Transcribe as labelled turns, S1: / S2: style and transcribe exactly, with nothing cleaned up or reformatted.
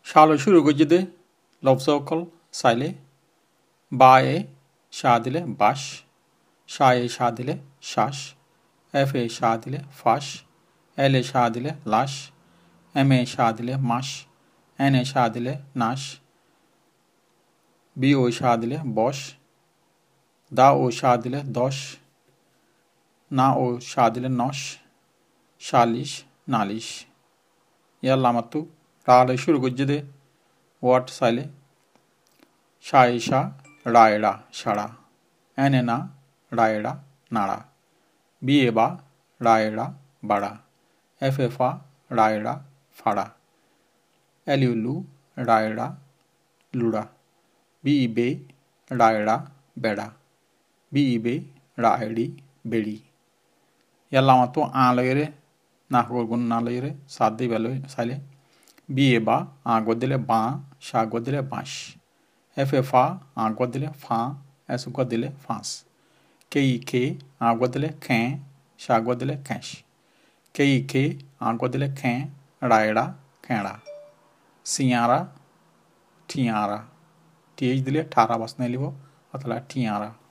S1: শালো শুরু করছি দে লফজ অকল চাইলে বা এ শাহ দিলে বাস শাহ এ শাহ দিলে শ্বাস এফ এ শাহ দিলে ফাঁস এল এ শাহ দিলে লাশ এম এ শাহ দিলে মাস এন এ শাহ দিলে নাশ বি ও শাহ দিলে বস দা ও শাহ দিলে দশ না ও শাহ দিলে নশ সালিশ নালিশ ইয়াল্লা মাত্তু রালে শুরু করছি দে ওয়াট চাইলে শাহ শাহ রায়ড়া সাড়া এনে না রায়ড়া নাড়া বিয়ে বা রায়ড়া বাড়া এফ এ ফা রায়ড়া ফাড়া এলিউলু রায়ড়া লুড়া বি ই বে রায়ড়া বেড়া বি ই বে রায়ড়ি বেড়ি ইয়াল্লা মাত্তু আ লইরে না গুণ না লইরে সাত দিয়ে বেলো চাইলে বিয়ে বা আ গদ দিলে বাঁ শাহ গদ দিলে বাঁশ এফ এ ফা আ গদ দিলে ফাঁ এস গদ দিলে ফাঁস কে ই খে আ গদ দিলে খেঁ শাহ গদ দিলে খেঁস কে ই খে আ গদ দিলে খেঁ রায়ড়া খেঁড়া সিয়ারা ঠিয়ারা টিএইচ দিলে ঠারা বাস নাই লিব অথবা ঠিয়ারা